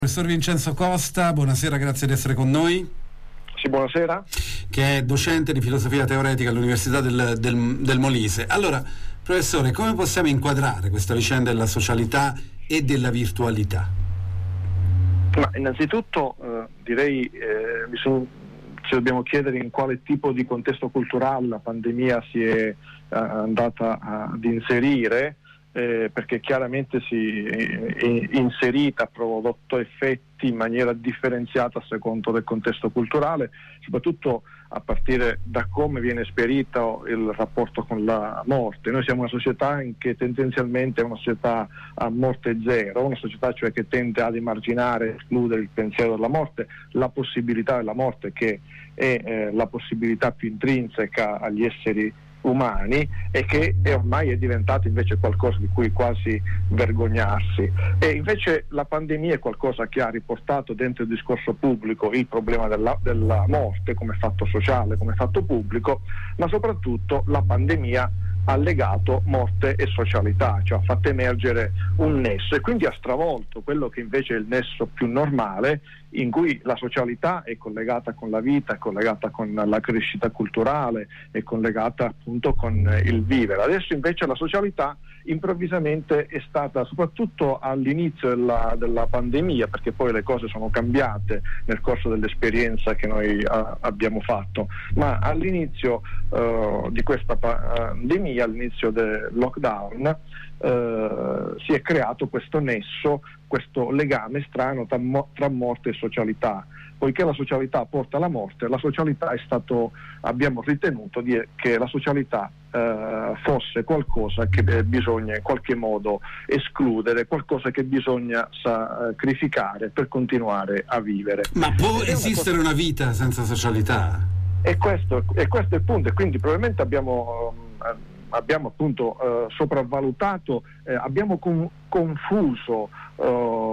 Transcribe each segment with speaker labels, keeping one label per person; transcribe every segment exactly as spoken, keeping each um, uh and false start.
Speaker 1: Professor Vincenzo Costa, buonasera, grazie di essere con noi.
Speaker 2: Sì, buonasera.
Speaker 1: Che è docente di filosofia teoretica all'Università del, del, del Molise. Allora, professore, come possiamo inquadrare questa vicenda della socialità e della virtualità?
Speaker 2: Ma innanzitutto eh, direi eh, bisogna, ci dobbiamo chiedere in quale tipo di contesto culturale la pandemia si è eh, andata ad inserire. Eh, perché chiaramente si è inserita, ha prodotto effetti in maniera differenziata a secondo del contesto culturale, soprattutto a partire da come viene esperito il rapporto con la morte. Noi siamo una società in che tendenzialmente è una società a morte zero, una società cioè che tende ad emarginare, escludere il pensiero della morte, la possibilità della morte che è eh, la possibilità più intrinseca agli esseri umani e che è ormai è diventato invece qualcosa di cui quasi vergognarsi. E invece la pandemia è qualcosa che ha riportato dentro il discorso pubblico il problema della, della morte come fatto sociale, come fatto pubblico, ma soprattutto la pandemia ha legato morte e socialità, cioè ha fatto emergere un nesso e quindi ha stravolto quello che invece è il nesso più normale, in cui la socialità è collegata con la vita, è collegata con la crescita culturale, è collegata appunto con il vivere. Adesso invece la socialità improvvisamente è stata, soprattutto all'inizio della, della pandemia, perché poi le cose sono cambiate nel corso dell'esperienza che noi uh, abbiamo fatto, ma all'inizio uh, di questa pandemia, all'inizio del lockdown, Uh, si è creato questo nesso, questo legame strano tra, mo- tra morte e socialità. Poiché la socialità porta alla morte, la socialità è stato, abbiamo ritenuto di, che la socialità uh, fosse qualcosa che eh, bisogna in qualche modo escludere, qualcosa che bisogna sacrificare per continuare a vivere.
Speaker 1: Ma può esistere una, cosa... una vita senza socialità?
Speaker 2: E questo, e questo è il punto, e quindi probabilmente abbiamo... Um, abbiamo appunto eh, sopravvalutato, eh, abbiamo con, confuso eh,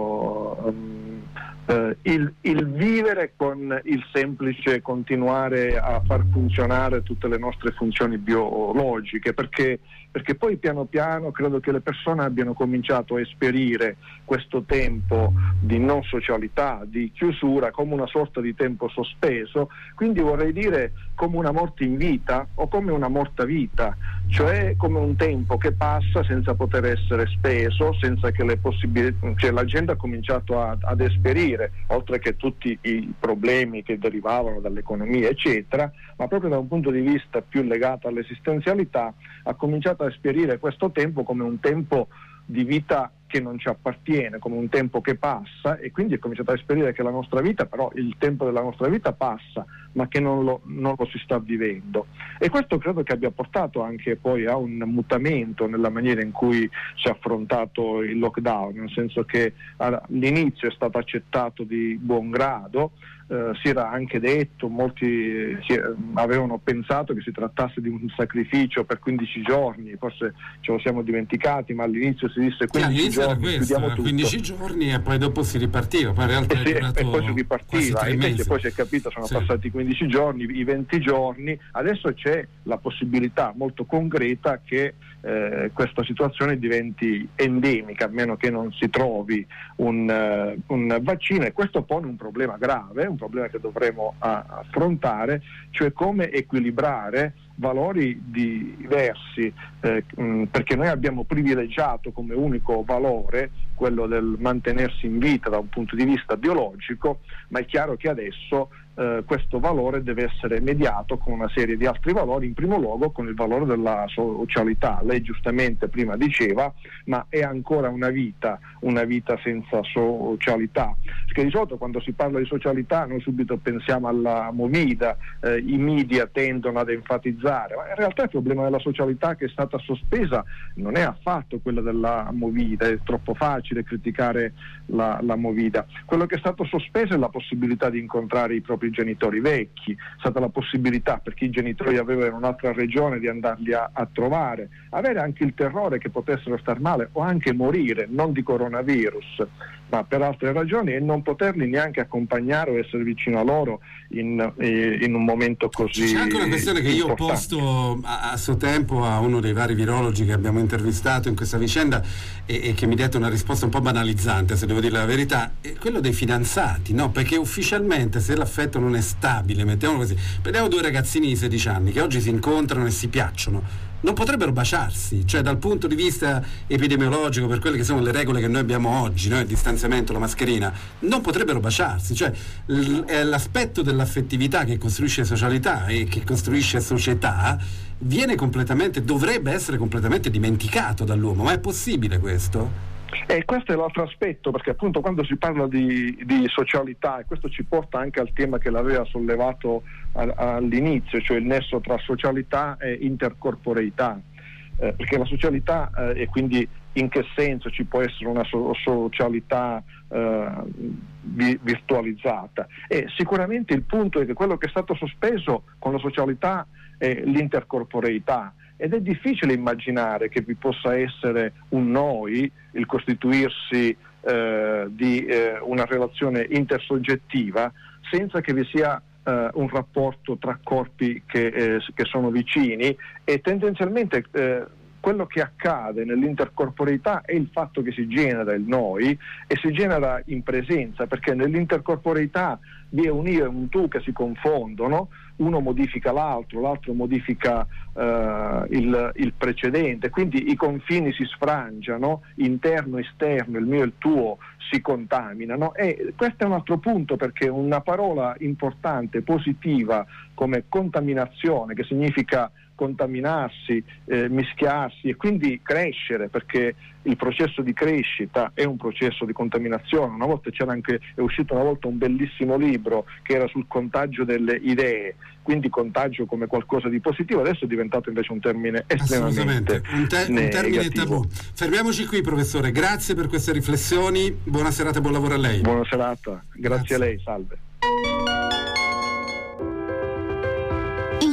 Speaker 2: um, eh, il, il vivere con il semplice continuare a far funzionare tutte le nostre funzioni biologiche, perché, perché poi piano piano credo che le persone abbiano cominciato a esperire questo tempo di non socialità, di chiusura, come una sorta di tempo sospeso, quindi vorrei dire come una morte in vita o come una morta vita, cioè come un tempo che passa senza poter essere speso, senza che le possibilità, cioè la gente ha cominciato a, ad esperire, oltre che tutti i problemi che derivavano dall'economia eccetera, ma proprio da un punto di vista più legato all'esistenzialità, ha cominciato a esperire questo tempo come un tempo di vita che non ci appartiene, come un tempo che passa, e quindi è cominciato a esperire che la nostra vita, però il tempo della nostra vita passa, ma che non lo, non lo si sta vivendo. E questo credo che abbia portato anche poi a un mutamento nella maniera in cui si è affrontato il lockdown, nel senso che all'inizio è stato accettato di buon grado, eh, si era anche detto, molti si, eh, avevano pensato che si trattasse di un sacrificio per quindici giorni, forse ce lo siamo dimenticati, ma all'inizio si disse quindici giorni,
Speaker 1: questo,
Speaker 2: chiudiamo tutto.
Speaker 1: quindici giorni e poi dopo si ripartiva, poi in realtà
Speaker 2: e,
Speaker 1: è
Speaker 2: sì,
Speaker 1: durato
Speaker 2: e poi si ripartiva, e invece poi si è capito, sono sì. passati quindici giorni, i venti giorni, adesso c'è la possibilità molto concreta che eh, questa situazione diventi endemica, a meno che non si trovi un, uh, un vaccino, e questo pone un problema grave, un problema che dovremo uh, affrontare, cioè come equilibrare valori diversi, eh, mh, perché noi abbiamo privilegiato come unico valore quello del mantenersi in vita da un punto di vista biologico, ma è chiaro che adesso eh, questo valore deve essere mediato con una serie di altri valori, in primo luogo con il valore della socialità. Lei giustamente prima diceva, ma è ancora una vita, una vita senza socialità, perché di solito quando si parla di socialità noi subito pensiamo alla movida, eh, i media tendono ad enfatizzare, ma in realtà il problema della socialità che è stata sospesa non è affatto quello della movida, è troppo facile criticare la, la movida. Quello che è stato sospeso è la possibilità di incontrare i propri genitori vecchi, è stata la possibilità per chi i genitori avevano in un'altra regione di andarli a, a trovare, avere anche il terrore che potessero star male o anche morire, non di coronavirus, ma per altre ragioni, e non poterli neanche accompagnare o essere vicino a loro in, eh, in un momento così.
Speaker 1: C'è anche una questione che io ho
Speaker 2: importante.
Speaker 1: posto a, a suo tempo a uno dei vari virologi che abbiamo intervistato in questa vicenda e, e che mi ha dato una risposta un po' banalizzante, se devo dire la verità, è quello dei fidanzati, no? Perché ufficialmente, se l'affetto non è stabile, mettiamolo così, prendiamo due ragazzini di sedici anni che oggi si incontrano e si piacciono, non potrebbero baciarsi, cioè dal punto di vista epidemiologico, per quelle che sono le regole che noi abbiamo oggi, no? Il distanziamento, la mascherina, non potrebbero baciarsi, cioè l- è l'aspetto dell'affettività che costruisce socialità e che costruisce società viene completamente, dovrebbe essere completamente dimenticato dall'uomo, ma è possibile questo?
Speaker 2: E questo è l'altro aspetto, perché appunto quando si parla di, di socialità, e questo ci porta anche al tema che l'aveva sollevato a, all'inizio, cioè il nesso tra socialità e intercorporeità, eh, perché la socialità, eh, e quindi in che senso ci può essere una so- socialità eh, vi- virtualizzata? E sicuramente il punto è che quello che è stato sospeso con la socialità è l'intercorporeità. Ed è difficile immaginare che vi possa essere un noi, il costituirsi eh, di eh, una relazione intersoggettiva, senza che vi sia eh, un rapporto tra corpi che, eh, che sono vicini, e tendenzialmente eh, quello che accade nell'intercorporeità è il fatto che si genera il noi e si genera in presenza, perché nell'intercorporeità vi è un io e un tu che si confondono, uno modifica l'altro, l'altro modifica uh, il, il precedente, quindi i confini si sfrangiano, interno e esterno, il mio e il tuo si contaminano, e questo è un altro punto, perché una parola importante, positiva, come contaminazione, che significa contaminarsi, eh, mischiarsi e quindi crescere, perché il processo di crescita è un processo di contaminazione. Una volta c'era anche, è uscito una volta un bellissimo libro che era sul contagio delle idee, quindi contagio come qualcosa di positivo, adesso è diventato invece un termine estremamente
Speaker 1: un, te- un termine tabù. Fermiamoci qui, professore, grazie per queste riflessioni, buona serata e buon lavoro a lei.
Speaker 2: Buona serata, grazie, grazie. a lei, salve.